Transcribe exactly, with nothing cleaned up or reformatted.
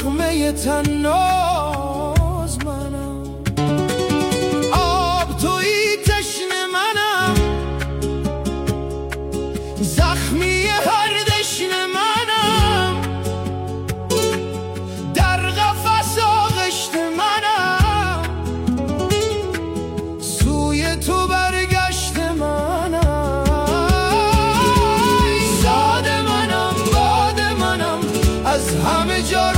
زخمه تناز منم، آب تویی تشنه منم، زخمی هر دشنه منم، در قفس آغشت منم، سوی تو برگشت منم، زاد منم، باد منم، از همه جا